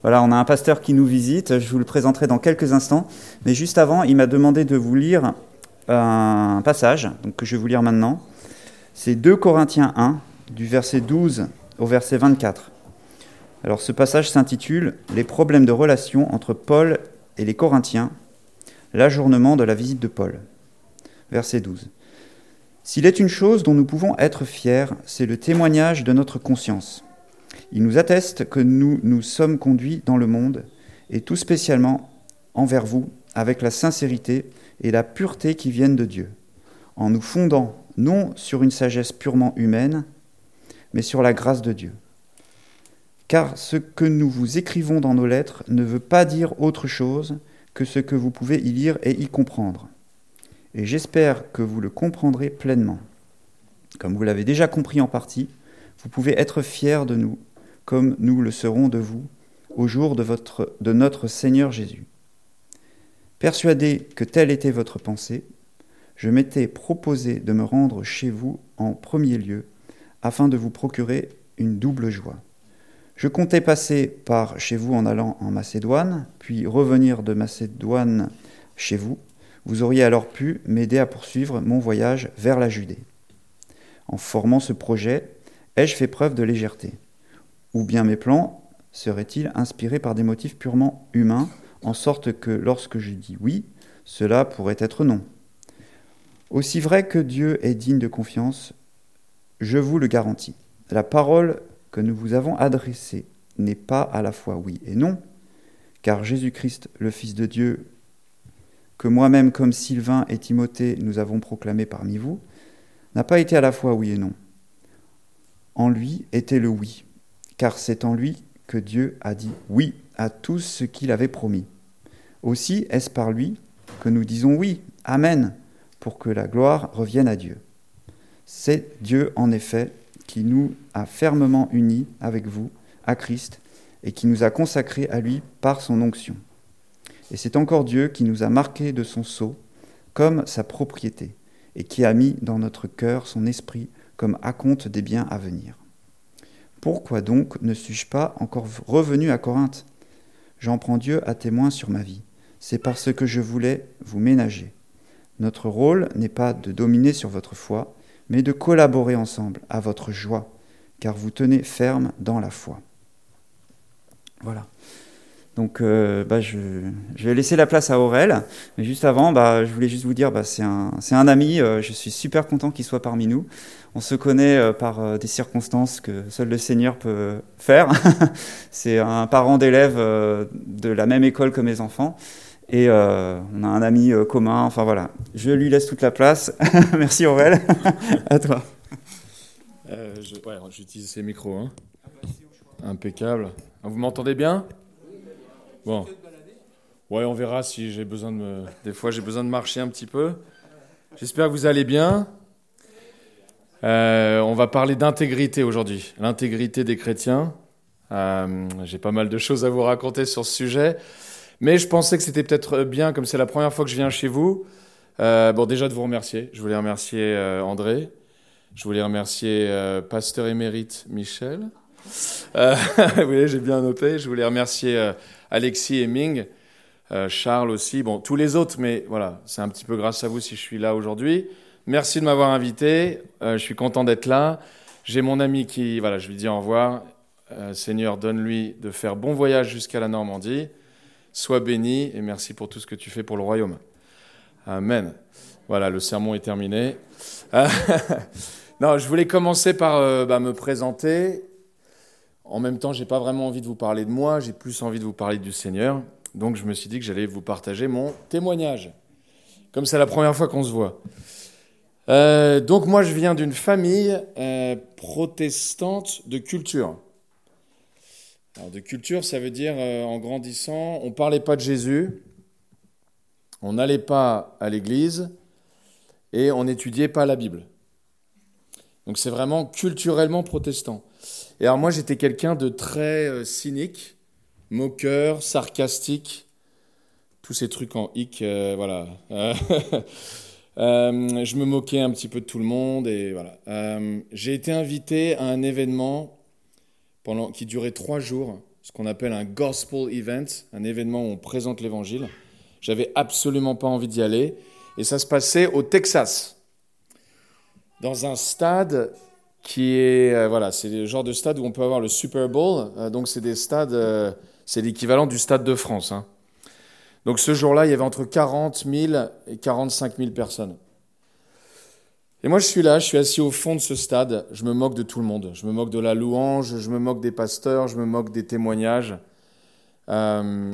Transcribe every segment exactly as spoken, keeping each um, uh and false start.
Voilà, on a un pasteur qui nous visite, je vous le présenterai dans quelques instants, mais juste avant, il m'a demandé de vous lire un passage, donc que je vais vous lire maintenant. C'est deux Corinthiens un, du verset douze au verset vingt-quatre. Alors ce passage s'intitule « Les problèmes de relation entre Paul et les Corinthiens, l'ajournement de la visite de Paul ». Verset douze. « S'il est une chose dont nous pouvons être fiers, c'est le témoignage de notre conscience. Il nous atteste que nous nous sommes conduits dans le monde, et tout spécialement envers vous, avec la sincérité et la pureté qui viennent de Dieu, en nous fondant non sur une sagesse purement humaine, mais sur la grâce de Dieu. Car ce que nous vous écrivons dans nos lettres ne veut pas dire autre chose que ce que vous pouvez y lire et y comprendre. Et j'espère que vous le comprendrez pleinement. Comme vous l'avez déjà compris en partie, vous pouvez être fiers de nous, comme nous le serons de vous, au jour de, votre, de notre Seigneur Jésus. Persuadé que telle était votre pensée, je m'étais proposé de me rendre chez vous en premier lieu, afin de vous procurer une double joie. Je comptais passer par chez vous en allant en Macédoine, puis revenir de Macédoine chez vous. Vous auriez alors pu m'aider à poursuivre mon voyage vers la Judée. En formant ce projet, ai-je fait preuve de légèreté ? Ou bien mes plans seraient-ils inspirés par des motifs purement humains, en sorte que lorsque je dis oui, cela pourrait être non ? Aussi vrai que Dieu est digne de confiance, je vous le garantis. La parole que nous vous avons adressée n'est pas à la fois oui et non, car Jésus-Christ, le Fils de Dieu, que moi-même comme Sylvain et Timothée nous avons proclamé parmi vous, n'a pas été à la fois oui et non. En lui était le oui, car c'est en lui que Dieu a dit oui à tout ce qu'il avait promis. Aussi est-ce par lui que nous disons oui, amen, pour que la gloire revienne à Dieu. C'est Dieu, en effet, qui nous a fermement unis avec vous, à Christ, et qui nous a consacrés à lui par son onction. Et c'est encore Dieu qui nous a marqués de son sceau, comme sa propriété, et qui a mis dans notre cœur son esprit comme acompte des biens à venir. Pourquoi donc ne suis-je pas encore revenu à Corinthe ? J'en prends Dieu à témoin sur ma vie. C'est parce que je voulais vous ménager. Notre rôle n'est pas de dominer sur votre foi, mais de collaborer ensemble à votre joie, car vous tenez ferme dans la foi. Voilà. Donc, euh, bah, je, je vais laisser la place à Aurel. Mais juste avant, bah, je voulais juste vous dire, bah, c'est un, c'est un ami. Euh, je suis super content qu'il soit parmi nous. On se connaît euh, par euh, des circonstances que seul le Seigneur peut faire. C'est un parent d'élève euh, de la même école que mes enfants. Et euh, on a un ami euh, commun. Enfin voilà, je lui laisse toute la place. Merci Aurel. À toi. Euh, je, ouais, j'utilise ces micros. Hein. Impeccable. Vous m'entendez bien ? Bon. Ouais, on verra si j'ai besoin de me... Des fois, j'ai besoin de marcher un petit peu. J'espère que vous allez bien. Euh, on va parler d'intégrité aujourd'hui. L'intégrité des chrétiens. Euh, j'ai pas mal de choses à vous raconter sur ce sujet. Mais je pensais que c'était peut-être bien, comme c'est la première fois que je viens chez vous, euh, bon, déjà de vous remercier. Je voulais remercier euh, André. Je voulais remercier euh, pasteur émérite Michel. Euh, oui, j'ai bien noté. Je voulais remercier euh, Alexis et Ming, euh, Charles aussi. Bon, tous les autres, mais voilà, c'est un petit peu grâce à vous si je suis là aujourd'hui. Merci de m'avoir invité. Euh, je suis content d'être là. J'ai mon ami qui, voilà, je lui dis au revoir. Euh, Seigneur, donne-lui de faire bon voyage jusqu'à la Normandie. Sois béni et merci pour tout ce que tu fais pour le royaume. Amen. Voilà, le sermon est terminé. Non, je voulais commencer par euh, bah, me présenter. En même temps, je n'ai pas vraiment envie de vous parler de moi, j'ai plus envie de vous parler du Seigneur. Donc, je me suis dit que j'allais vous partager mon témoignage. Comme c'est la première fois qu'on se voit. Euh, donc, moi, je viens d'une famille euh, protestante de culture. Alors, de culture, ça veut dire, euh, en grandissant, on ne parlait pas de Jésus, on n'allait pas à l'église et on n'étudiait pas la Bible. Donc c'est vraiment culturellement protestant. Et alors moi, j'étais quelqu'un de très euh, cynique, moqueur, sarcastique, tous ces trucs en hic, euh, voilà. euh, je me moquais un petit peu de tout le monde et voilà. Euh, j'ai été invité à un événement pendant, qui durait trois jours, ce qu'on appelle un gospel event, un événement où on présente l'évangile. J'avais absolument pas envie d'y aller. Et ça se passait au Texas, dans un stade qui est, euh, voilà, c'est le genre de stade où on peut avoir le Super Bowl. Euh, donc c'est des stades, euh, c'est l'équivalent du Stade de France, hein. Donc ce jour-là, il y avait entre quarante mille et quarante-cinq mille personnes. Et moi, je suis là, je suis assis au fond de ce stade, je me moque de tout le monde. Je me moque de la louange, je me moque des pasteurs, je me moque des témoignages. Euh,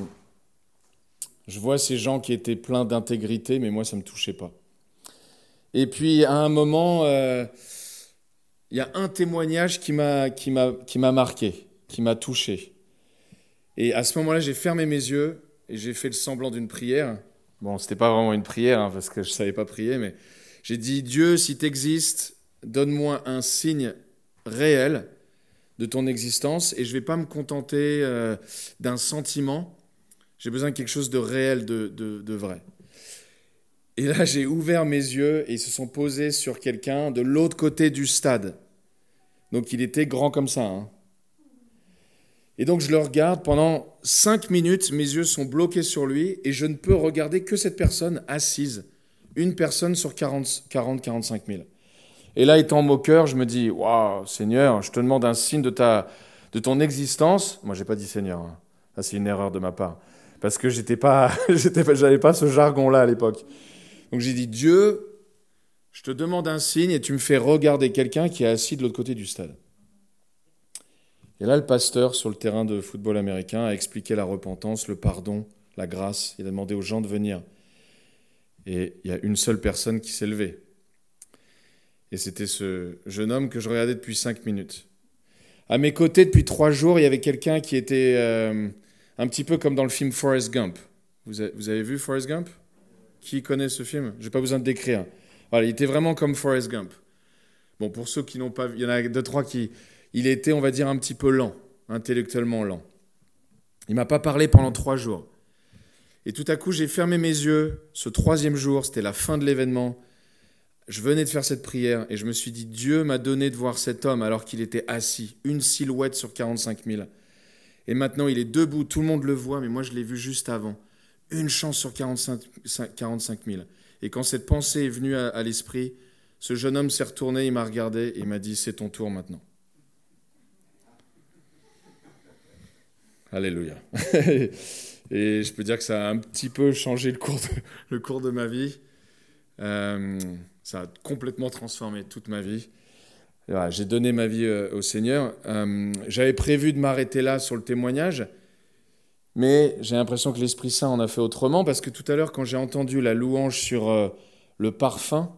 je vois ces gens qui étaient pleins d'intégrité, mais moi, ça ne me touchait pas. Et puis, à un moment, euh, il y a un témoignage qui m'a, qui m'a, qui m'a marqué, qui m'a touché. Et à ce moment-là, j'ai fermé mes yeux et j'ai fait le semblant d'une prière. Bon, c'était pas vraiment une prière, hein, parce que je savais pas prier, mais j'ai dit, Dieu, si tu existes, donne-moi un signe réel de ton existence et je vais pas me contenter euh, d'un sentiment. J'ai besoin de quelque chose de réel, de, de, de vrai. Et là, j'ai ouvert mes yeux et ils se sont posés sur quelqu'un de l'autre côté du stade. Donc, il était grand comme ça, hein. Et donc, je le regarde pendant cinq minutes, mes yeux sont bloqués sur lui et je ne peux regarder que cette personne assise. Une personne sur quarante à quarante-cinq mille. Et là, étant moqueur, je me dis, waouh, Seigneur, je te demande un signe de, ta, de ton existence. Moi, je n'ai pas dit Seigneur, hein. Ça, c'est une erreur de ma part. Parce que je n'avais pas, j'avais pas ce jargon-là à l'époque. Donc, j'ai dit, Dieu, je te demande un signe et tu me fais regarder quelqu'un qui est assis de l'autre côté du stade. Et là, le pasteur, sur le terrain de football américain, a expliqué la repentance, le pardon, la grâce. Il a demandé aux gens de venir. Et il y a une seule personne qui s'est levée. Et c'était ce jeune homme que je regardais depuis cinq minutes. À mes côtés, depuis trois jours, il y avait quelqu'un qui était euh, un petit peu comme dans le film Forrest Gump. Vous avez, vous avez vu Forrest Gump ? Qui connaît ce film ? Je n'ai pas besoin de décrire. Voilà, il était vraiment comme Forrest Gump. Bon, pour ceux qui n'ont pas vu, il y en a deux, trois qui... Il était, on va dire, un petit peu lent, intellectuellement lent. Il ne m'a pas parlé pendant trois jours. Et tout à coup, j'ai fermé mes yeux. Ce troisième jour, c'était la fin de l'événement. Je venais de faire cette prière et je me suis dit, Dieu m'a donné de voir cet homme alors qu'il était assis, une silhouette sur quarante-cinq mille. Et maintenant, il est debout, tout le monde le voit, mais moi, je l'ai vu juste avant. Une chance sur quarante-cinq mille. Et quand cette pensée est venue à, à l'esprit, ce jeune homme s'est retourné, il m'a regardé et il m'a dit, c'est ton tour maintenant. Alléluia. Et je peux dire que ça a un petit peu changé le cours de, le cours de ma vie. Euh, ça a complètement transformé toute ma vie. Voilà, j'ai donné ma vie euh, au Seigneur. Euh, j'avais prévu de m'arrêter là sur le témoignage, mais j'ai l'impression que l'Esprit Saint en a fait autrement, parce que tout à l'heure, quand j'ai entendu la louange sur euh, le parfum,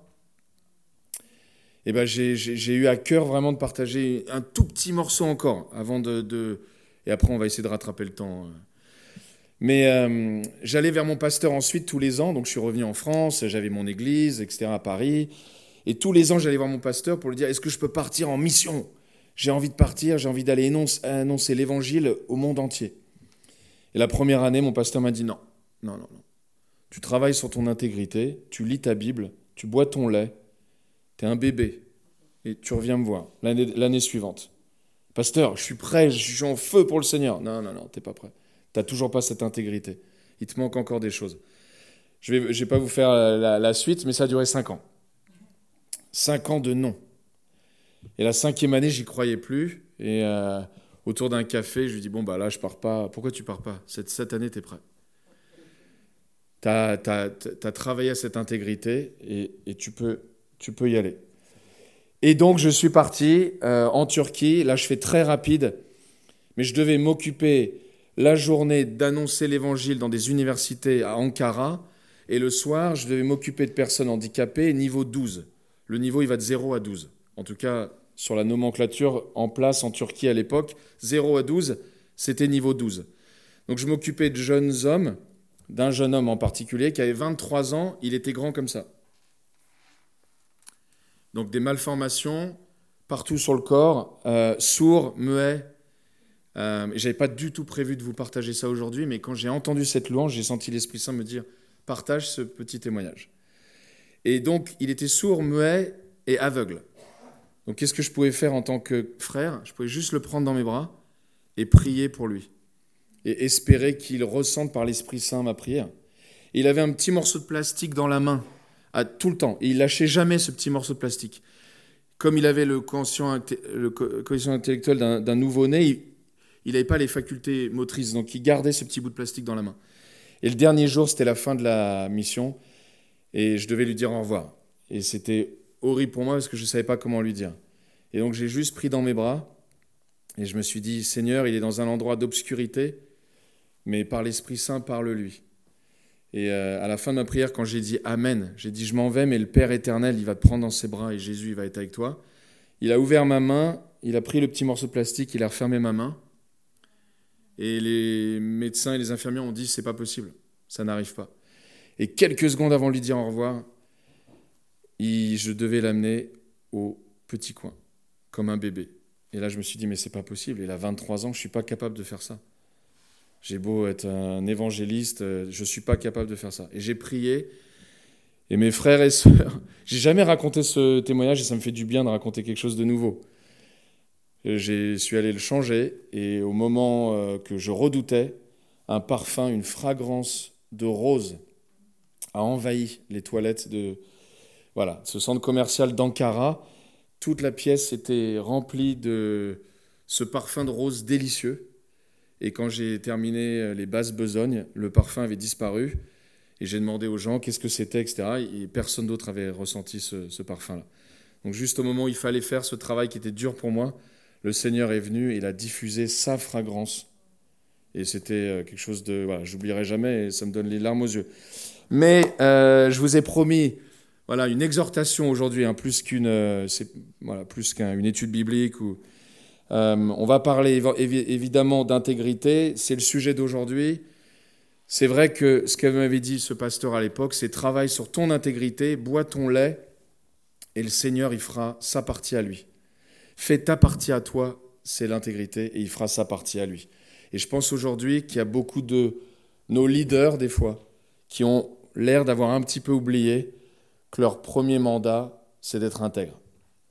eh ben, j'ai, j'ai, j'ai eu à cœur vraiment de partager un tout petit morceau encore, avant de... de et après, on va essayer de rattraper le temps. Mais euh, j'allais vers mon pasteur ensuite tous les ans, donc je suis revenu en France, j'avais mon église, et cetera à Paris. Et tous les ans, j'allais voir mon pasteur pour lui dire, est-ce que je peux partir en mission ? J'ai envie de partir, j'ai envie d'aller énoncer, annoncer l'évangile au monde entier. Et la première année, mon pasteur m'a dit, non, non, non, non. Tu travailles sur ton intégrité, tu lis ta Bible, tu bois ton lait, tu es un bébé, et tu reviens me voir l'année, l'année suivante. Pasteur, je suis prêt, je suis en feu pour le Seigneur. Non, non, non, tu n'es pas prêt. Tu n'as toujours pas cette intégrité. Il te manque encore des choses. Je ne vais, je vais pas vous faire la, la suite, mais ça a duré cinq ans. Cinq ans de non. Et la cinquième année, j'y croyais plus. Et euh, autour d'un café, je lui dis, bon, bah là, je pars pas. Pourquoi tu pars pas ? Cette, cette année, tu es prêt. Tu as travaillé à cette intégrité et, et tu, peux, tu peux y aller. Et donc, je suis parti euh, en Turquie. Là, je fais très rapide, mais je devais m'occuper la journée d'annoncer l'évangile dans des universités à Ankara. Et le soir, je devais m'occuper de personnes handicapées, niveau douze. Le niveau, il va de zéro à douze. En tout cas, sur la nomenclature en place en Turquie à l'époque, zéro à douze, c'était niveau douze. Donc, je m'occupais de jeunes hommes, d'un jeune homme en particulier qui avait vingt-trois ans. Il était grand comme ça. Donc des malformations partout sur le corps, euh, sourd, muet. Euh, je n'avais pas du tout prévu de vous partager ça aujourd'hui, mais quand j'ai entendu cette louange, j'ai senti l'Esprit Saint me dire « partage ce petit témoignage ». Et donc, il était sourd, muet et aveugle. Donc qu'est-ce que je pouvais faire en tant que frère ? Je pouvais juste le prendre dans mes bras et prier pour lui. et espérer qu'il ressente par l'Esprit Saint ma prière. Et il avait un petit morceau de plastique dans la main, à, tout le temps, et il lâchait jamais ce petit morceau de plastique. Comme il avait le quotient, le quotient intellectuel d'un, d'un nouveau-né, il n'avait pas les facultés motrices, donc il gardait ce petit bout de plastique dans la main. Et le dernier jour, c'était la fin de la mission, et je devais lui dire au revoir. Et c'était horrible pour moi parce que je ne savais pas comment lui dire. Et donc j'ai juste pris dans mes bras, et je me suis dit, Seigneur, il est dans un endroit d'obscurité, mais par l'Esprit Saint, parle-lui. Et euh, à la fin de ma prière, quand j'ai dit Amen, j'ai dit je m'en vais, mais le Père éternel, il va te prendre dans ses bras et Jésus, il va être avec toi. Il a ouvert ma main, il a pris le petit morceau de plastique, il a refermé ma main. Et les médecins et les infirmiers ont dit c'est pas possible, ça n'arrive pas. Et quelques secondes avant de lui dire au revoir, il, je devais l'amener au petit coin, comme un bébé. Et là, je me suis dit mais c'est pas possible, il a vingt-trois ans, je suis pas capable de faire ça. J'ai beau être un évangéliste, je ne suis pas capable de faire ça. Et j'ai prié, et mes frères et sœurs, j'ai jamais raconté ce témoignage et ça me fait du bien de raconter quelque chose de nouveau. Je suis allé le changer et au moment que je redoutais, un parfum, une fragrance de rose a envahi les toilettes de voilà, ce centre commercial d'Ankara. Toute la pièce était remplie de ce parfum de rose délicieux. Et quand j'ai terminé les basses besognes, le parfum avait disparu. Et j'ai demandé aux gens qu'est-ce que c'était, et cetera. Et personne d'autre avait ressenti ce, ce parfum-là. Donc juste au moment où il fallait faire ce travail qui était dur pour moi, le Seigneur est venu et il a diffusé sa fragrance. Et c'était quelque chose de... Voilà, j'oublierai jamais et ça me donne les larmes aux yeux. Mais euh, je vous ai promis voilà, une exhortation aujourd'hui, hein, plus qu'une, euh, c'est, voilà, plus qu'une étude biblique ou... Euh, on va parler évidemment d'intégrité, c'est le sujet d'aujourd'hui. C'est vrai que ce qu'avait dit ce pasteur à l'époque, c'est travaille sur ton intégrité, bois ton lait, et le Seigneur, il fera sa partie à lui. Fais ta partie à toi, c'est l'intégrité, et il fera sa partie à lui. Et je pense aujourd'hui qu'il y a beaucoup de nos leaders, des fois, qui ont l'air d'avoir un petit peu oublié que leur premier mandat, c'est d'être intègre.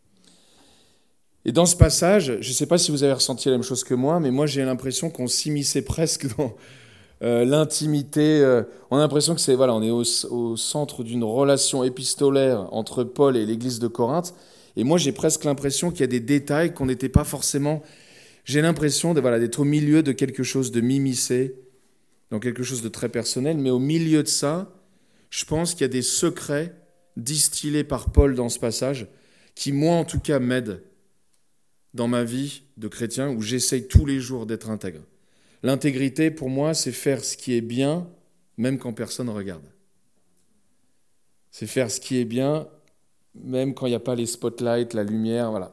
Et dans ce passage, je ne sais pas si vous avez ressenti la même chose que moi, mais moi j'ai l'impression qu'on s'immisçait presque dans euh, l'intimité. Euh, on a l'impression que c'est voilà, on est au, au centre d'une relation épistolaire entre Paul et l'Église de Corinthe. Et moi j'ai presque l'impression qu'il y a des détails qu'on n'était pas forcément. J'ai l'impression de, voilà, d'être au milieu de quelque chose de m'immiscer, dans quelque chose de très personnel. Mais au milieu de ça, je pense qu'il y a des secrets distillés par Paul dans ce passage qui, moi en tout cas, m'aident dans ma vie de chrétien où j'essaye tous les jours d'être intègre. L'intégrité, pour moi, c'est faire ce qui est bien, même quand personne ne regarde. C'est faire ce qui est bien, même quand il n'y a pas les spotlights, la lumière, voilà.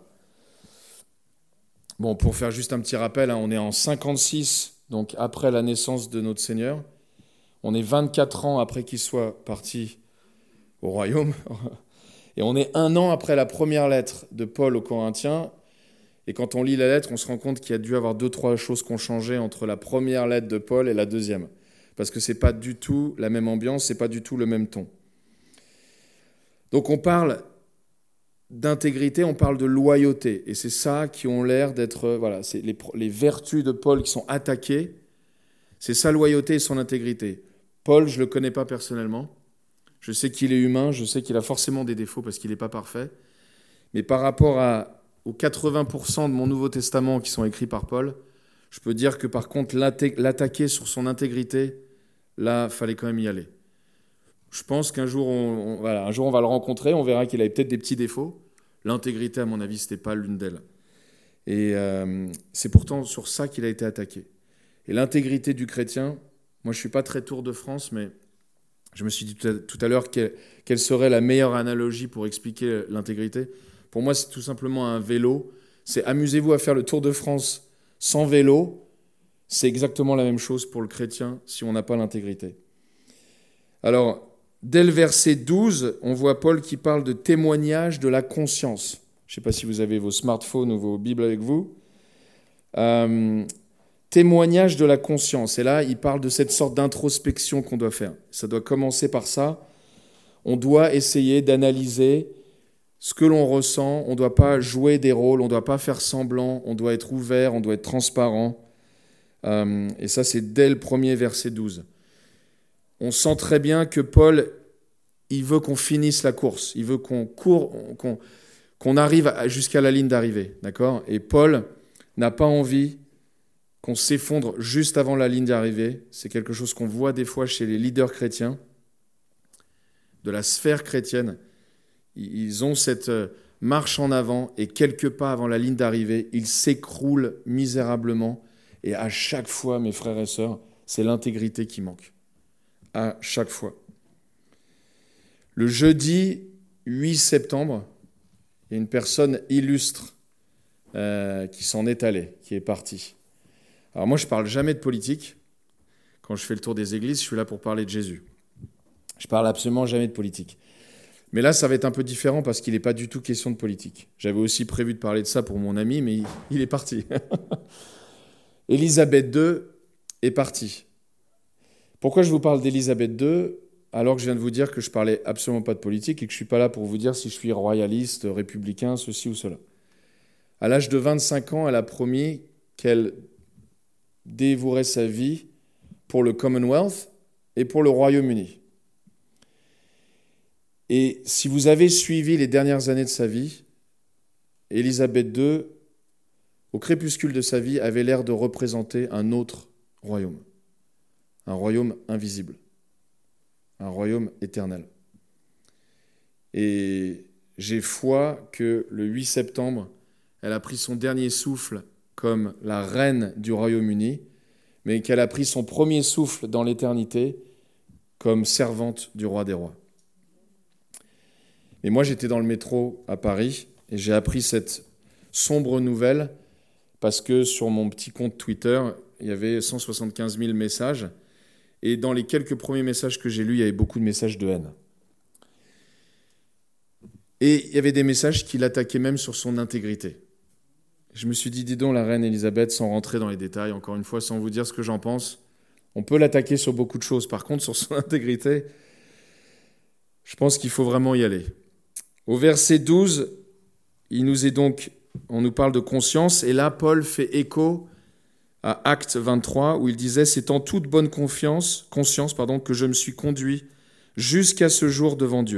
Bon, pour faire juste un petit rappel, hein, on est en cinquante-six, donc après la naissance de notre Seigneur. On est vingt-quatre ans après qu'il soit parti au royaume. Et on est un an après la première lettre de Paul aux Corinthiens. Et quand on lit la lettre, on se rend compte qu'il y a dû avoir deux, trois choses qui ont changé entre la première lettre de Paul et la deuxième. Parce que ce n'est pas du tout la même ambiance, ce n'est pas du tout le même ton. Donc on parle d'intégrité, on parle de loyauté. Et c'est ça qui ont l'air d'être... Voilà, c'est les, les vertus de Paul qui sont attaquées. C'est sa loyauté et son intégrité. Paul, je ne le connais pas personnellement. Je sais qu'il est humain, je sais qu'il a forcément des défauts parce qu'il n'est pas parfait. Mais par rapport à... aux quatre-vingts pour cent de mon Nouveau Testament qui sont écrits par Paul, je peux dire que par contre, l'attaquer sur son intégrité, là, il fallait quand même y aller. Je pense qu'un jour on, on, voilà, un jour, on va le rencontrer, on verra qu'il avait peut-être des petits défauts. L'intégrité, à mon avis, ce n'était pas l'une d'elles. Et euh, c'est pourtant sur ça qu'il a été attaqué. Et l'intégrité du chrétien, moi, je ne suis pas très Tour de France, mais je me suis dit tout à, tout à l'heure quelle, quelle serait la meilleure analogie pour expliquer l'intégrité. Pour moi, c'est tout simplement un vélo. C'est amusez-vous à faire le Tour de France sans vélo. C'est exactement la même chose pour le chrétien si on n'a pas l'intégrité. Alors, dès le verset douze, on voit Paul qui parle de témoignage de la conscience. Je ne sais pas si vous avez vos smartphones ou vos Bibles avec vous. Euh, témoignage de la conscience. Et là, il parle de cette sorte d'introspection qu'on doit faire. Ça doit commencer par ça. On doit essayer d'analyser ce que l'on ressent, on ne doit pas jouer des rôles, on ne doit pas faire semblant, on doit être ouvert, on doit être transparent. Euh, et ça, c'est dès le premier verset douze. On sent très bien que Paul, il veut qu'on finisse la course. Il veut qu'on court, qu'on, qu'on arrive jusqu'à la ligne d'arrivée. D'accord ? Et Paul n'a pas envie qu'on s'effondre juste avant la ligne d'arrivée. C'est quelque chose qu'on voit des fois chez les leaders chrétiens, de la sphère chrétienne. Ils ont cette marche en avant et quelques pas avant la ligne d'arrivée, ils s'écroulent misérablement. Et à chaque fois, mes frères et sœurs, c'est l'intégrité qui manque. À chaque fois. Le jeudi huit septembre, il y a une personne illustre euh, qui s'en est allée, qui est partie. Alors moi, je ne parle jamais de politique. Quand je fais le tour des églises, je suis là pour parler de Jésus. Je ne parle absolument jamais de politique. Mais là, ça va être un peu différent parce qu'il n'est pas du tout question de politique. J'avais aussi prévu de parler de ça pour mon ami, mais il, il est parti. Élisabeth deux est partie. Pourquoi je vous parle d'Élisabeth deux alors que je viens de vous dire que je ne parlais absolument pas de politique et que je ne suis pas là pour vous dire si je suis royaliste, républicain, ceci ou cela. À l'âge de vingt-cinq ans, elle a promis qu'elle dévouerait sa vie pour le Commonwealth et pour le Royaume-Uni. Et si vous avez suivi les dernières années de sa vie, Élisabeth deux, au crépuscule de sa vie, avait l'air de représenter un autre royaume, un royaume invisible, un royaume éternel. Et j'ai foi que le huit septembre, elle a pris son dernier souffle comme la reine du Royaume-Uni, mais qu'elle a pris son premier souffle dans l'éternité comme servante du roi des rois. Et moi, j'étais dans le métro à Paris et j'ai appris cette sombre nouvelle parce que sur mon petit compte Twitter, il y avait cent soixante-quinze mille messages et dans les quelques premiers messages que j'ai lus, il y avait beaucoup de messages de haine. Et il y avait des messages qui l'attaquaient même sur son intégrité. Je me suis dit, dis donc, la reine Élisabeth, sans rentrer dans les détails, encore une fois, sans vous dire ce que j'en pense, on peut l'attaquer sur beaucoup de choses. Par contre, sur son intégrité, je pense qu'il faut vraiment y aller. Au verset douze, il nous est donc, on nous parle de conscience, et là, Paul fait écho à Acte vingt-trois, où il disait « C'est en toute bonne confiance, conscience pardon, que je me suis conduit jusqu'à ce jour devant Dieu. »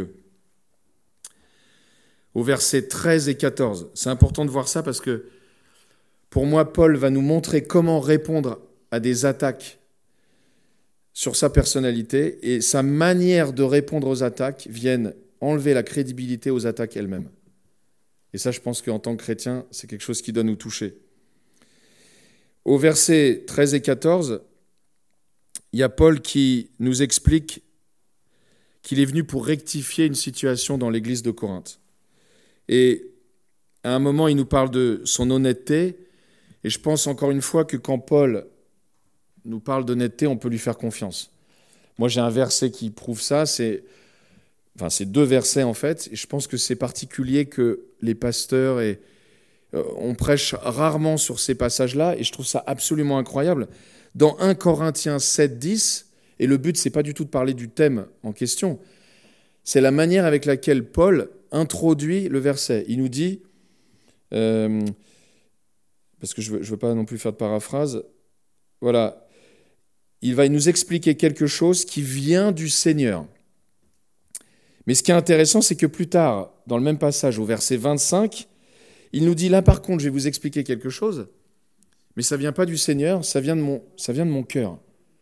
Au verset treize et quatorze, c'est important de voir ça parce que pour moi, Paul va nous montrer comment répondre à des attaques sur sa personnalité et sa manière de répondre aux attaques viennent enlever la crédibilité aux attaques elles-mêmes. Et ça, je pense qu'en tant que chrétien, c'est quelque chose qui doit nous toucher. Au verset treize et quatorze, il y a Paul qui nous explique qu'il est venu pour rectifier une situation dans l'église de Corinthe. Et à un moment, il nous parle de son honnêteté. Et je pense encore une fois que quand Paul nous parle d'honnêteté, on peut lui faire confiance. Moi, j'ai un verset qui prouve ça. C'est, enfin, c'est deux versets en fait. Et je pense que c'est particulier que les pasteurs et euh, on prêche rarement sur ces passages-là. Et je trouve ça absolument incroyable. Dans premier Corinthiens sept, dix, et le but, c'est pas du tout de parler du thème en question. C'est la manière avec laquelle Paul introduit le verset. Il nous dit, euh, parce que je ne veux, je veux pas non plus faire de paraphrase, voilà, il va nous expliquer quelque chose qui vient du Seigneur. Mais ce qui est intéressant, c'est que plus tard, dans le même passage, au verset vingt-cinq, il nous dit, là par contre, je vais vous expliquer quelque chose, mais ça ne vient pas du Seigneur, ça vient de mon, ça vient de mon cœur.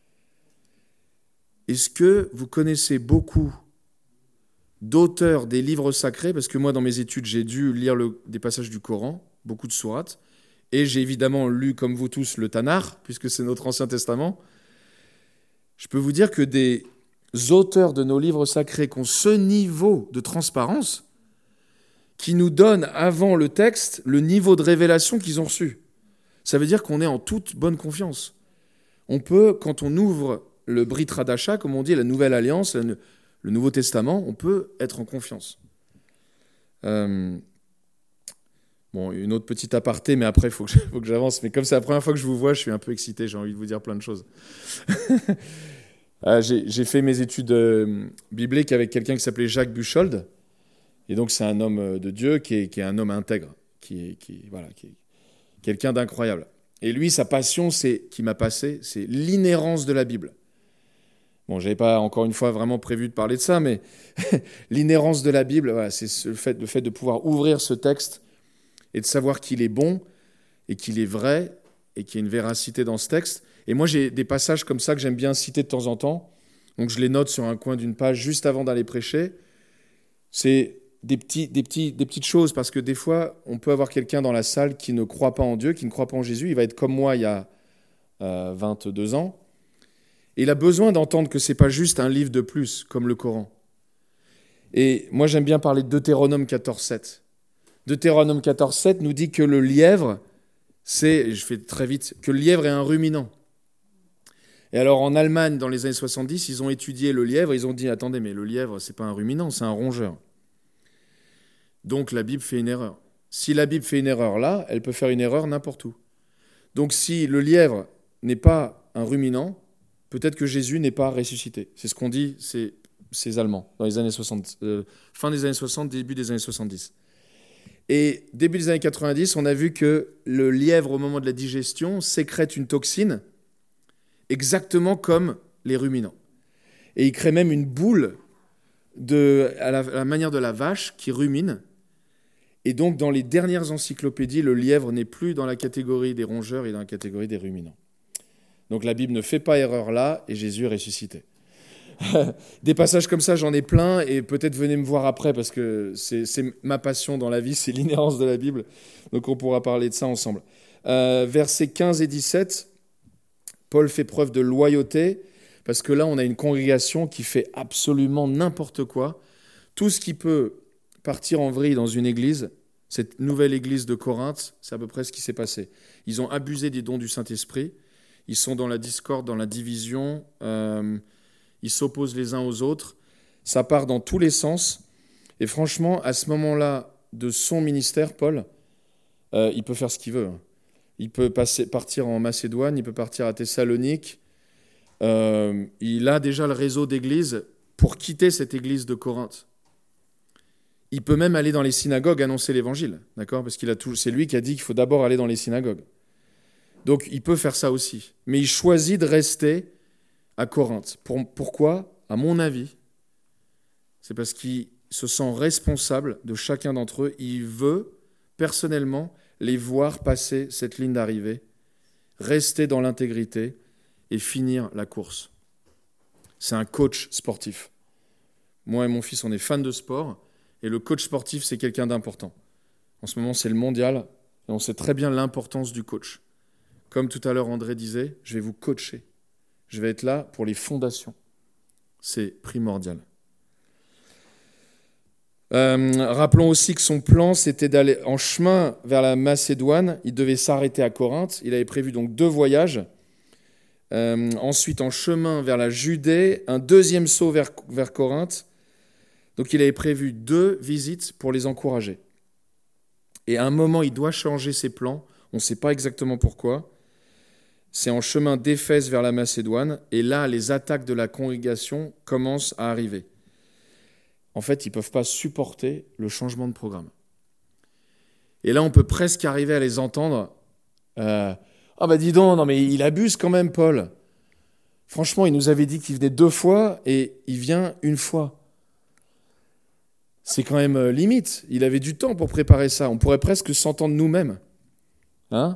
Est-ce que vous connaissez beaucoup d'auteurs des livres sacrés, parce que moi, dans mes études, j'ai dû lire le, des passages du Coran, beaucoup de sourates, et j'ai évidemment lu, comme vous tous, le Tanakh, puisque c'est notre Ancien Testament. Je peux vous dire que des auteurs de nos livres sacrés qui ont ce niveau de transparence, qui nous donnent, avant le texte, le niveau de révélation qu'ils ont reçu. Ça veut dire qu'on est en toute bonne confiance. On peut, quand on ouvre le Brit Hadasha, comme on dit, la Nouvelle Alliance, la, le Nouveau Testament, on peut être en confiance. Euh, bon, une autre petite aparté, mais après, il faut, faut que j'avance. Mais comme c'est la première fois que je vous vois, je suis un peu excité, j'ai envie de vous dire plein de choses. euh, j'ai, j'ai fait mes études euh, bibliques avec quelqu'un qui s'appelait Jacques Buchold. Et donc, c'est un homme de Dieu qui est, qui est un homme intègre, qui est, qui, voilà, qui est quelqu'un d'incroyable. Et lui, sa passion, c'est, qui m'a passé, c'est l'inhérence de la Bible. Bon, je n'avais pas, encore une fois, vraiment prévu de parler de ça, mais l'inhérence de la Bible, voilà, c'est le fait, le fait de pouvoir ouvrir ce texte et de savoir qu'il est bon et qu'il est vrai et qu'il y a une véracité dans ce texte. Et moi, j'ai des passages comme ça que j'aime bien citer de temps en temps. Donc, je les note sur un coin d'une page juste avant d'aller prêcher. C'est des, petits, des, petits, des petites choses, parce que des fois, on peut avoir quelqu'un dans la salle qui ne croit pas en Dieu, qui ne croit pas en Jésus. Il va être comme moi il y a euh, vingt-deux ans. Et il a besoin d'entendre que ce n'est pas juste un livre de plus, comme le Coran. Et moi, j'aime bien parler de Deutéronome quatorze sept. Deutéronome quatorze sept nous dit que le lièvre, c'est, je fais très vite, que le lièvre est un ruminant. Et alors, en Allemagne, dans les années soixante-dix, ils ont étudié le lièvre, ils ont dit, attendez, mais le lièvre, ce n'est pas un ruminant, c'est un rongeur. Donc, la Bible fait une erreur. Si la Bible fait une erreur là, elle peut faire une erreur n'importe où. Donc, si le lièvre n'est pas un ruminant, peut-être que Jésus n'est pas ressuscité. C'est ce qu'ont dit ces, ces Allemands dans les années soixante, euh, fin des années soixante, début des années soixante-dix. Et début des années quatre-vingt-dix, on a vu que le lièvre, au moment de la digestion, sécrète une toxine exactement comme les ruminants. Et il crée même une boule de, à, la, à la manière de la vache qui rumine. Et donc, dans les dernières encyclopédies, le lièvre n'est plus dans la catégorie des rongeurs, il est dans la catégorie des ruminants. Donc la Bible ne fait pas erreur là, et Jésus est ressuscité. Des passages comme ça, j'en ai plein, et peut-être venez me voir après, parce que c'est, c'est ma passion dans la vie, c'est l'inhérence de la Bible. Donc on pourra parler de ça ensemble. Euh, versets quinze et dix-sept, Paul fait preuve de loyauté, parce que là, on a une congrégation qui fait absolument n'importe quoi. Tout ce qui peut partir en vrille dans une église, cette nouvelle église de Corinthe, c'est à peu près ce qui s'est passé. Ils ont abusé des dons du Saint-Esprit. Ils sont dans la discorde, dans la division, euh, ils s'opposent les uns aux autres, ça part dans tous les sens. Et franchement, à ce moment-là de son ministère, Paul, euh, il peut faire ce qu'il veut. Il peut passer, partir en Macédoine, il peut partir à Thessalonique. Euh, il a déjà le réseau d'églises pour quitter cette église de Corinthe. Il peut même aller dans les synagogues annoncer l'évangile, d'accord ? Parce qu'il a tout, c'est lui qui a dit qu'il faut d'abord aller dans les synagogues. Donc, il peut faire ça aussi. Mais il choisit de rester à Corinthe. Pour, pourquoi ? À mon avis, c'est parce qu'il se sent responsable de chacun d'entre eux. Il veut, personnellement, les voir passer cette ligne d'arrivée, rester dans l'intégrité et finir la course. C'est un coach sportif. Moi et mon fils, on est fans de sport. Et le coach sportif, c'est quelqu'un d'important. En ce moment, c'est le mondial. Et on sait très bien l'importance du coach. Comme tout à l'heure, André disait, je vais vous coacher. Je vais être là pour les fondations. C'est primordial. Euh, rappelons aussi que son plan, c'était d'aller en chemin vers la Macédoine. Il devait s'arrêter à Corinthe. Il avait prévu donc deux voyages. Euh, ensuite, en chemin vers la Judée, un deuxième saut vers, vers Corinthe. Donc, il avait prévu deux visites pour les encourager. Et à un moment, il doit changer ses plans. On ne sait pas exactement pourquoi. C'est en chemin d'Éphèse vers la Macédoine. Et là, les attaques de la congrégation commencent à arriver. En fait, ils ne peuvent pas supporter le changement de programme. Et là, on peut presque arriver à les entendre. Euh, ah bah dis donc, non mais il abuse quand même, Paul. Franchement, il nous avait dit qu'il venait deux fois et il vient une fois. C'est quand même limite. Il avait du temps pour préparer ça. On pourrait presque s'entendre nous-mêmes. Hein ?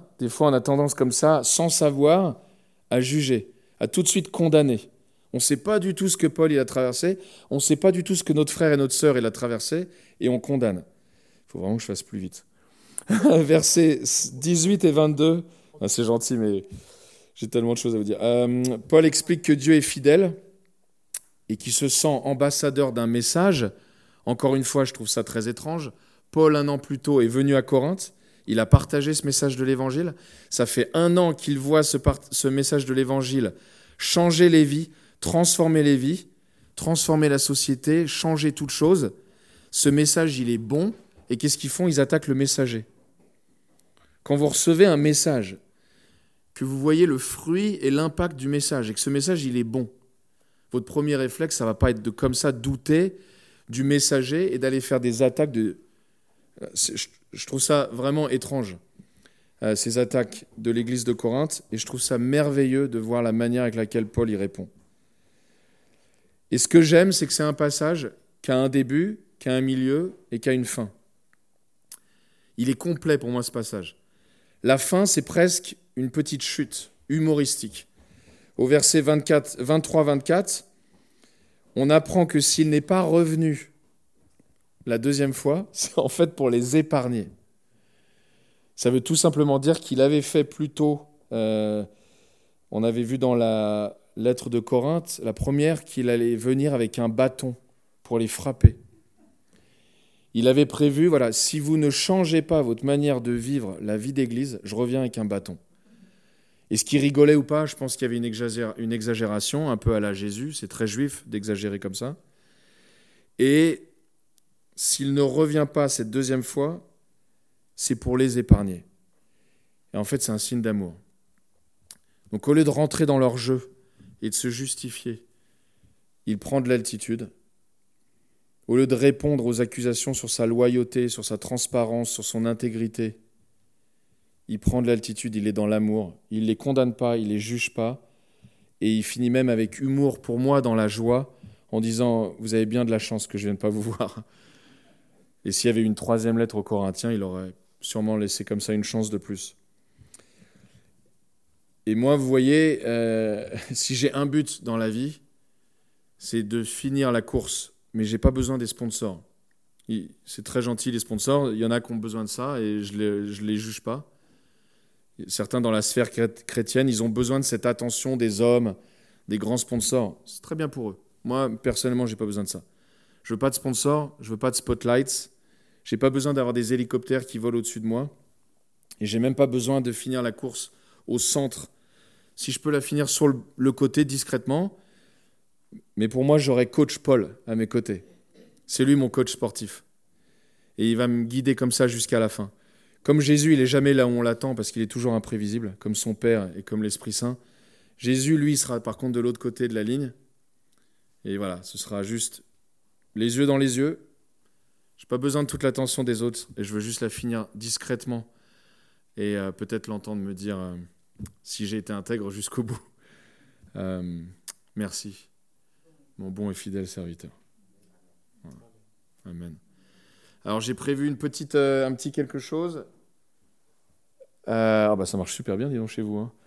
Des fois, on a tendance comme ça, sans savoir, à juger, à tout de suite condamner. On ne sait pas du tout ce que Paul il a traversé, on ne sait pas du tout ce que notre frère et notre sœur il a traversé, et on condamne. Il faut vraiment que je fasse plus vite. Versets dix-huit et vingt-deux, ah, c'est gentil, mais j'ai tellement de choses à vous dire. Euh, Paul explique que Dieu est fidèle et qu'il se sent ambassadeur d'un message. Encore une fois, je trouve ça très étrange. Paul, un an plus tôt, est venu à Corinthe. Il a partagé ce message de l'Évangile. Ça fait un an qu'il voit ce, part- ce message de l'Évangile changer les vies, transformer les vies, transformer la société, changer toute chose. Ce message, il est bon. Et qu'est-ce qu'ils font ? Ils attaquent le messager. Quand vous recevez un message, que vous voyez le fruit et l'impact du message, et que ce message, il est bon, votre premier réflexe, ça ne va pas être de comme ça douter du messager et d'aller faire des attaques de... Je trouve ça vraiment étrange. euh, ces attaques de l'église de Corinthe, et je trouve ça merveilleux de voir la manière avec laquelle Paul y répond. Et ce que j'aime, c'est que c'est un passage qui a un début, qui a un milieu et qui a une fin. Il est complet pour moi, ce passage. La fin, c'est presque une petite chute humoristique. Au verset vingt-quatre, vingt-trois vingt-quatre, on apprend que s'il n'est pas revenu la deuxième fois, c'est en fait pour les épargner. Ça veut tout simplement dire qu'il avait fait plus tôt, euh, on avait vu dans la lettre de Corinthe, la première, qu'il allait venir avec un bâton pour les frapper. Il avait prévu, voilà, si vous ne changez pas votre manière de vivre la vie d'église, je reviens avec un bâton. Et ce qui rigolait ou pas, je pense qu'il y avait une, exagér- une exagération, un peu à la Jésus, c'est très juif d'exagérer comme ça. Et s'il ne revient pas cette deuxième fois, c'est pour les épargner. Et en fait, c'est un signe d'amour. Donc au lieu de rentrer dans leur jeu et de se justifier, il prend de l'altitude. Au lieu de répondre aux accusations sur sa loyauté, sur sa transparence, sur son intégrité, il prend de l'altitude, il est dans l'amour. Il ne les condamne pas, il ne les juge pas. Et il finit même avec humour, pour moi, dans la joie, en disant « Vous avez bien de la chance que je ne vienne pas vous voir ». Et s'il y avait une troisième lettre aux Corinthiens, il aurait sûrement laissé comme ça une chance de plus. Et moi, vous voyez, euh, si j'ai un but dans la vie, c'est de finir la course. Mais je n'ai pas besoin des sponsors. C'est très gentil, les sponsors. Il y en a qui ont besoin de ça et je ne les, je les juge pas. Certains dans la sphère chrétienne, ils ont besoin de cette attention des hommes, des grands sponsors. C'est très bien pour eux. Moi, personnellement, je n'ai pas besoin de ça. Je ne veux pas de sponsors, je ne veux pas de spotlights. Je n'ai pas besoin d'avoir des hélicoptères qui volent au-dessus de moi. Et je n'ai même pas besoin de finir la course au centre. Si je peux la finir sur le côté discrètement, mais pour moi, j'aurai coach Paul à mes côtés. C'est lui mon coach sportif. Et il va me guider comme ça jusqu'à la fin. Comme Jésus, il n'est jamais là où on l'attend parce qu'il est toujours imprévisible, comme son Père et comme l'Esprit Saint. Jésus, lui, sera par contre de l'autre côté de la ligne. Et voilà, ce sera juste les yeux dans les yeux. Je n'ai pas besoin de toute l'attention des autres et je veux juste la finir discrètement et euh, peut-être l'entendre me dire euh, si j'ai été intègre jusqu'au bout. Euh, merci. Mon bon et fidèle serviteur. Voilà. Amen. Alors j'ai prévu une petite, euh, un petit quelque chose. Euh, ah bah ça marche super bien, dis donc, chez vous. Hein.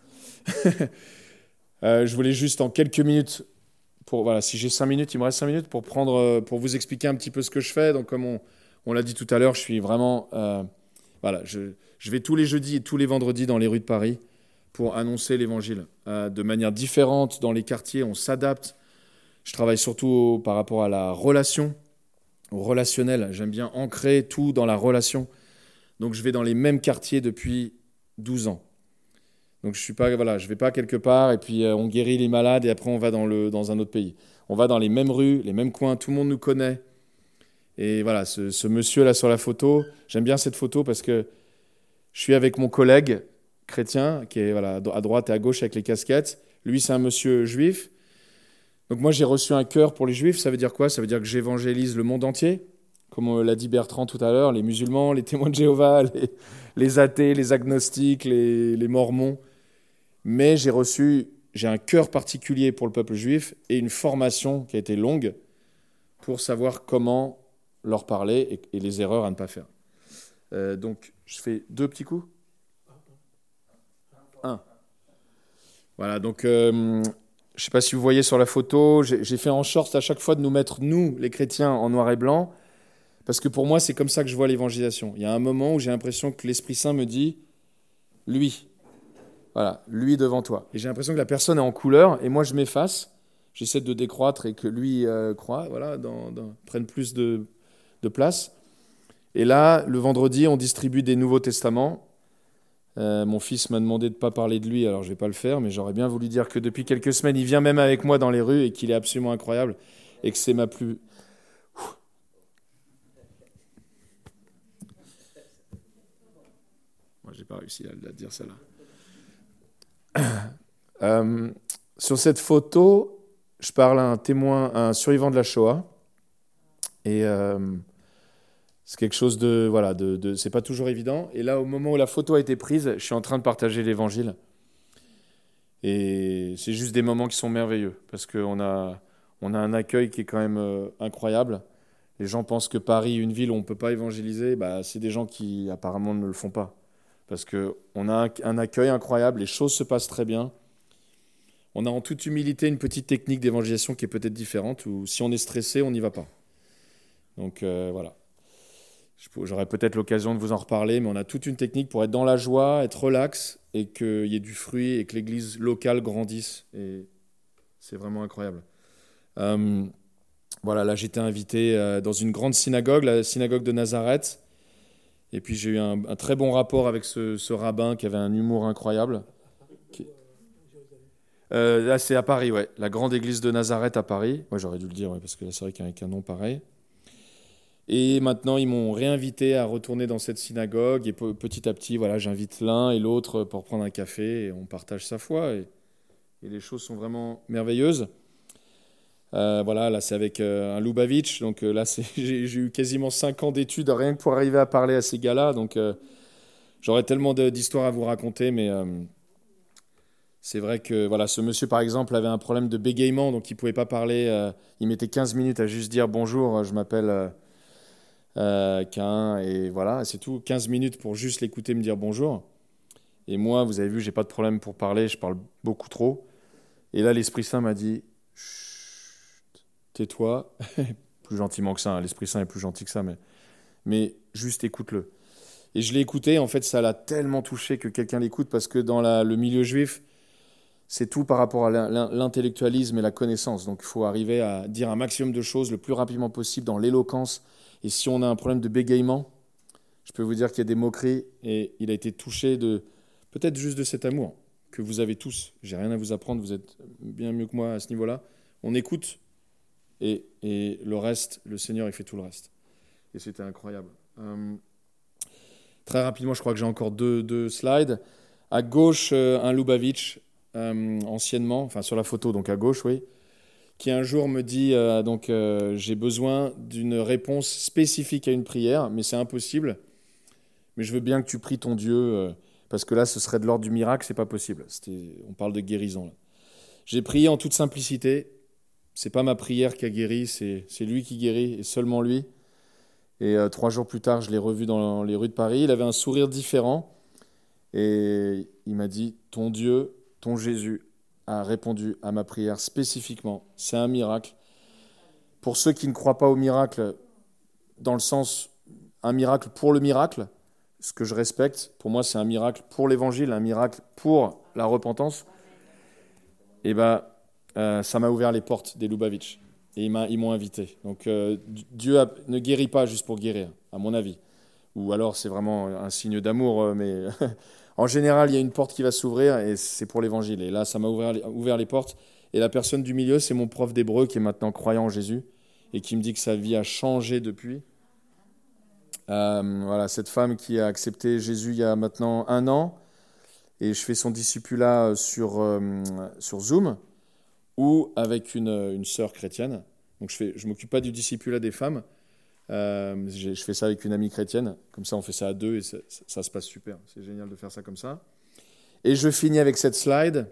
euh, je voulais juste en quelques minutes, pour, voilà, si j'ai cinq minutes, il me reste cinq minutes pour, prendre, pour vous expliquer un petit peu ce que je fais. Donc comme on, on l'a dit tout à l'heure, je suis vraiment... Euh, voilà, je, je vais tous les jeudis et tous les vendredis dans les rues de Paris pour annoncer l'évangile. Euh, de manière différente, dans les quartiers, on s'adapte. Je travaille surtout par rapport à la relation, au relationnel. J'aime bien ancrer tout dans la relation. Donc je vais dans les mêmes quartiers depuis douze ans. Donc je suis pas, voilà, je vais pas quelque part et puis euh, on guérit les malades et après on va dans, le, dans un autre pays. On va dans les mêmes rues, les mêmes coins, tout le monde nous connaît. Et voilà, ce, ce monsieur-là sur la photo, j'aime bien cette photo parce que je suis avec mon collègue chrétien qui est voilà, à droite et à gauche avec les casquettes. Lui, c'est un monsieur juif. Donc moi, j'ai reçu un cœur pour les Juifs. Ça veut dire quoi ? Ça veut dire que j'évangélise le monde entier, comme l'a dit Bertrand tout à l'heure, les musulmans, les témoins de Jéhovah, les, les athées, les agnostiques, les, les mormons. Mais j'ai reçu, j'ai un cœur particulier pour le peuple juif et une formation qui a été longue pour savoir comment leur parler et, et les erreurs à ne pas faire. Euh, donc, je fais deux petits coups. Un. Voilà, donc... Euh, je ne sais pas si vous voyez sur la photo, j'ai, j'ai fait en sorte à chaque fois de nous mettre, nous, les chrétiens, en noir et blanc, parce que pour moi, c'est comme ça que je vois l'évangélisation. Il y a un moment où j'ai l'impression que l'Esprit Saint me dit « lui ». Voilà, lui devant toi. Et j'ai l'impression que la personne est en couleur, et moi, je m'efface, j'essaie de décroître et que lui euh, croit, voilà, dans, dans, prenne plus de, de place. Et là, le vendredi, on distribue des Nouveaux Testaments. Euh, mon fils m'a demandé de ne pas parler de lui, alors je ne vais pas le faire, mais j'aurais bien voulu dire que depuis quelques semaines, il vient même avec moi dans les rues et qu'il est absolument incroyable et que c'est ma plus... Moi, j'ai pas réussi à, à dire celle-là. euh, sur cette photo, je parle à un témoin, à un survivant de la Shoah, et euh, c'est quelque chose de, voilà, de, de, c'est pas toujours évident. Et là, au moment où la photo a été prise, je suis en train de partager l'évangile. Et c'est juste des moments qui sont merveilleux, parce qu'on a, on a un accueil qui est quand même euh, incroyable. Les gens pensent que Paris, une ville où on ne peut pas évangéliser, bah, c'est des gens qui apparemment ne le font pas. Parce qu'on a un, un accueil incroyable, les choses se passent très bien. On a en toute humilité une petite technique d'évangélisation qui est peut-être différente, où si on est stressé, on n'y va pas. Donc euh, voilà. J'aurai peut-être l'occasion de vous en reparler, mais on a toute une technique pour être dans la joie, être relax, et qu'il y ait du fruit, et que l'église locale grandisse. Et c'est vraiment incroyable. Euh, voilà, là j'étais invité euh, dans une grande synagogue, la synagogue de Nazareth, et puis j'ai eu un, un très bon rapport avec ce, ce rabbin qui avait un humour incroyable. Qui... Euh, là c'est à Paris, ouais, la grande église de Nazareth à Paris. Ouais, j'aurais dû le dire, ouais, parce que là c'est vrai qu'avec un nom pareil. Et maintenant, ils m'ont réinvité à retourner dans cette synagogue. Et petit à petit, voilà, j'invite l'un et l'autre pour prendre un café. Et on partage sa foi. Et, et les choses sont vraiment merveilleuses. Euh, voilà, là, c'est avec euh, un Lubavitch. Donc euh, là, c'est, j'ai, j'ai eu quasiment cinq ans d'études rien que pour arriver à parler à ces gars-là. Donc euh, j'aurais tellement de, d'histoires à vous raconter. Mais euh, c'est vrai que voilà, ce monsieur, par exemple, avait un problème de bégaiement. Donc il ne pouvait pas parler. Euh, il mettait quinze minutes à juste dire « Bonjour, je m'appelle... Euh, » Euh, qu'un, et voilà, c'est tout. quinze minutes pour juste l'écouter me dire bonjour. Et moi, vous avez vu, j'ai pas de problème pour parler, je parle beaucoup trop. Et là, l'Esprit Saint m'a dit chut, tais-toi. Plus gentiment que ça, hein. L'Esprit Saint est plus gentil que ça, mais, mais juste écoute-le. Et je l'ai écouté, en fait, ça l'a tellement touché que quelqu'un l'écoute, parce que dans la, le milieu juif, c'est tout par rapport à l'intellectualisme et la connaissance. Donc il faut arriver à dire un maximum de choses le plus rapidement possible dans l'éloquence. Et si on a un problème de bégaiement, je peux vous dire qu'il y a des moqueries, et il a été touché de peut-être juste de cet amour que vous avez tous. J'ai rien à vous apprendre, vous êtes bien mieux que moi à ce niveau-là. On écoute, et, et le reste, le Seigneur, il fait tout le reste. Et c'était incroyable. Euh, très rapidement, je crois que j'ai encore deux, deux slides. À gauche, euh, un Lubavitch, euh, anciennement, enfin sur la photo, donc à gauche, oui, qui un jour me dit euh, donc euh, j'ai besoin d'une réponse spécifique à une prière, mais c'est impossible. Mais je veux bien que tu pries ton Dieu, euh, parce que là, ce serait de l'ordre du miracle, c'est pas possible. C'était, on parle de guérison là. J'ai prié en toute simplicité. C'est pas ma prière qui a guéri, c'est, c'est lui qui guérit, et seulement lui. Et euh, trois jours plus tard, je l'ai revu dans les rues de Paris. Il avait un sourire différent, et il m'a dit ton Dieu, ton Jésus a répondu à ma prière spécifiquement. C'est un miracle. Pour ceux qui ne croient pas au miracle, dans le sens, un miracle pour le miracle, ce que je respecte, pour moi c'est un miracle pour l'évangile, un miracle pour la repentance, et ben, euh, ça m'a ouvert les portes des Lubavitch. Et ils, m'a, ils m'ont invité. Donc euh, Dieu a, ne guérit pas juste pour guérir, à mon avis. Ou alors c'est vraiment un signe d'amour, mais... En général, il y a une porte qui va s'ouvrir et c'est pour l'évangile. Et là, ça m'a ouvert, ouvert les portes. Et la personne du milieu, c'est mon prof d'hébreu qui est maintenant croyant en Jésus et qui me dit que sa vie a changé depuis. Euh, voilà, cette femme qui a accepté Jésus il y a maintenant un an. Et je fais son discipulat sur, euh, sur Zoom ou avec une, une sœur chrétienne. Donc je ne je m'occupe pas du discipulat des femmes. Euh, je fais ça avec une amie chrétienne, comme ça on fait ça à deux et ça, ça, ça se passe super, c'est génial de faire ça comme ça. Et je finis avec cette slide.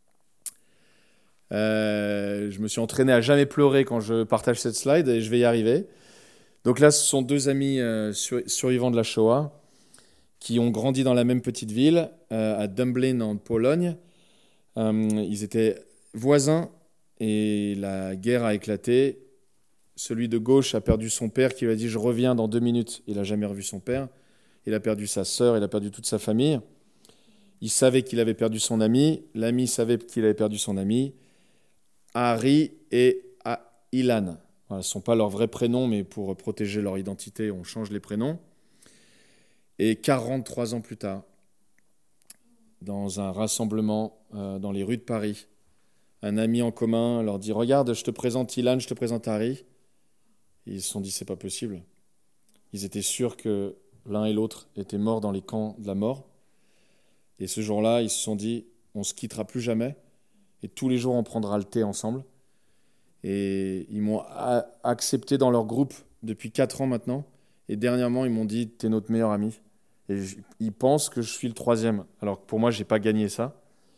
Euh, je me suis entraîné à jamais pleurer quand je partage cette slide et je vais y arriver. Donc là, ce sont deux amis euh, sur, survivants de la Shoah qui ont grandi dans la même petite ville, euh, à Dęblin en Pologne. Euh, ils étaient voisins et la guerre a éclaté. Celui de gauche a perdu son père qui lui a dit « je reviens dans deux minutes ». Il n'a jamais revu son père. Il a perdu sa sœur, il a perdu toute sa famille. Il savait qu'il avait perdu son ami. L'ami savait qu'il avait perdu son ami. Harry et Ilan. Voilà, ce ne sont pas leurs vrais prénoms, mais pour protéger leur identité, on change les prénoms. Et quarante-trois ans plus tard, dans un rassemblement euh, dans les rues de Paris, un ami en commun leur dit « regarde, je te présente Ilan, je te présente Harry ». Ils se sont dit, c'est pas possible. Ils étaient sûrs que l'un et l'autre étaient morts dans les camps de la mort. Et ce jour-là, ils se sont dit, on se quittera plus jamais. Et tous les jours, on prendra le thé ensemble. Et ils m'ont a- accepté dans leur groupe depuis quatre ans maintenant. Et dernièrement, ils m'ont dit, t'es notre meilleur ami. Et je, ils pensent que je suis le troisième. Alors que pour moi, je n'ai pas gagné ça.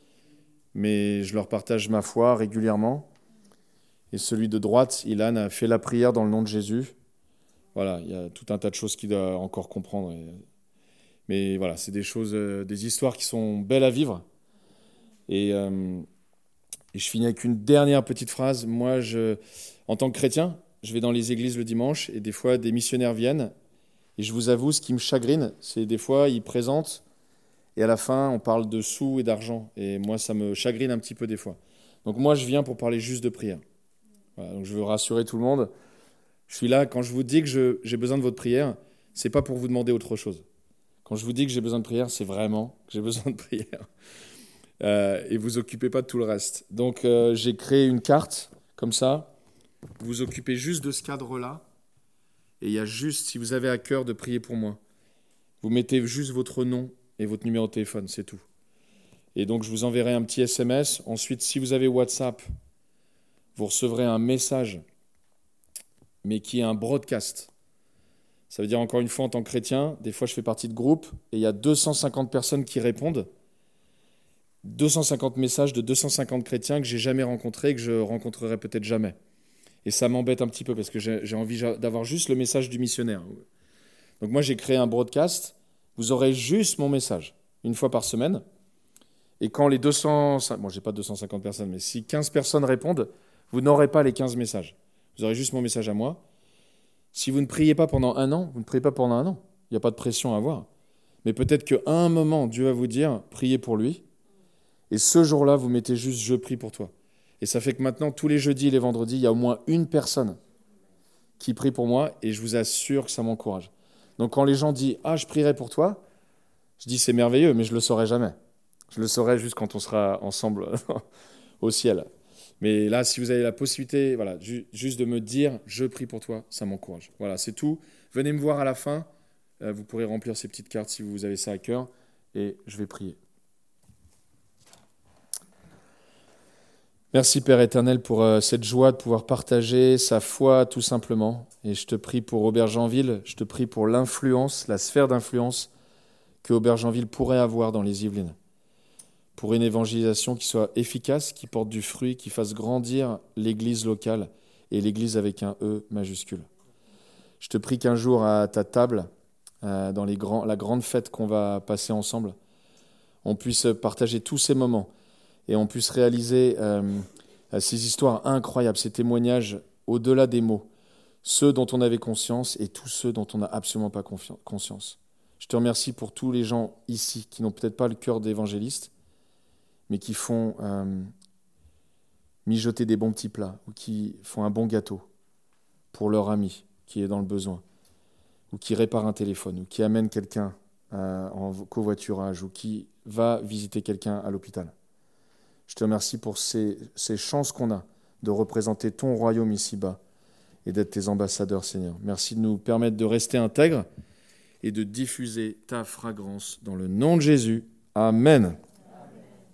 Mais je leur partage ma foi régulièrement. Et celui de droite, Ilan, a fait la prière dans le nom de Jésus. Voilà, il y a tout un tas de choses qu'il doit encore comprendre. Et... Mais voilà, c'est des choses, euh, des histoires qui sont belles à vivre. Et, euh, et je finis avec une dernière petite phrase. Moi, je, en tant que chrétien, je vais dans les églises le dimanche et des fois, des missionnaires viennent. Et je vous avoue, ce qui me chagrine, c'est des fois, ils présentent et à la fin, on parle de sous et d'argent. Et moi, ça me chagrine un petit peu des fois. Donc moi, je viens pour parler juste de prière. Voilà, donc je veux rassurer tout le monde. Je suis là, quand je vous dis que je, j'ai besoin de votre prière, c'est pas pour vous demander autre chose. Quand je vous dis que j'ai besoin de prière, c'est vraiment que j'ai besoin de prière. Euh, et vous occupez pas de tout le reste. Donc euh, j'ai créé une carte, comme ça. Vous vous occupez juste de ce cadre-là. Et il y a juste, si vous avez à cœur de prier pour moi, vous mettez juste votre nom et votre numéro de téléphone, c'est tout. Et donc je vous enverrai un petit S M S. Ensuite, si vous avez WhatsApp, vous recevrez un message, mais qui est un broadcast. Ça veut dire, encore une fois, en tant que chrétien, des fois je fais partie de groupes et il y a deux cent cinquante personnes qui répondent. deux cent cinquante messages de deux cent cinquante chrétiens que j'ai jamais rencontrés et que je rencontrerai peut-être jamais. Et ça m'embête un petit peu parce que j'ai, j'ai envie d'avoir juste le message du missionnaire. Donc moi, j'ai créé un broadcast. Vous aurez juste mon message, une fois par semaine. Et quand les deux cents... Bon, j'ai pas deux cent cinquante personnes, mais si quinze personnes répondent, vous n'aurez pas les quinze messages. Vous aurez juste mon message à moi. Si vous ne priez pas pendant un an, vous ne priez pas pendant un an. Il n'y a pas de pression à avoir. Mais peut-être qu'à un moment, Dieu va vous dire, priez pour lui. Et ce jour-là, vous mettez juste « je prie pour toi ». Et ça fait que maintenant, tous les jeudis et les vendredis, il y a au moins une personne qui prie pour moi et je vous assure que ça m'encourage. Donc quand les gens disent « ah, je prierai pour toi », je dis « c'est merveilleux, mais je ne le saurai jamais. Je le saurai juste quand on sera ensemble au ciel ». Mais là, si vous avez la possibilité, voilà, ju- juste de me dire « je prie pour toi », ça m'encourage. Voilà, c'est tout. Venez me voir à la fin. Euh, vous pourrez remplir ces petites cartes si vous avez ça à cœur et je vais prier. Merci Père éternel pour euh, cette joie de pouvoir partager sa foi tout simplement. Et je te prie pour Aubergenville, je te prie pour l'influence, la sphère d'influence que Aubergenville pourrait avoir dans les Yvelines. Pour une évangélisation qui soit efficace, qui porte du fruit, qui fasse grandir l'église locale et l'église avec un E majuscule. Je te prie qu'un jour à ta table, euh, dans les grands, la grande fête qu'on va passer ensemble, on puisse partager tous ces moments et on puisse réaliser euh, ces histoires incroyables, ces témoignages au-delà des mots, ceux dont on avait conscience et tous ceux dont on n'a absolument pas confi- conscience. Je te remercie pour tous les gens ici qui n'ont peut-être pas le cœur d'évangéliste, mais qui font euh, mijoter des bons petits plats ou qui font un bon gâteau pour leur ami qui est dans le besoin, ou qui répare un téléphone, ou qui amène quelqu'un euh, en covoiturage, ou qui va visiter quelqu'un à l'hôpital. Je te remercie pour ces, ces chances qu'on a de représenter ton royaume ici-bas et d'être tes ambassadeurs, Seigneur. Merci de nous permettre de rester intègres et de diffuser ta fragrance dans le nom de Jésus. Amen.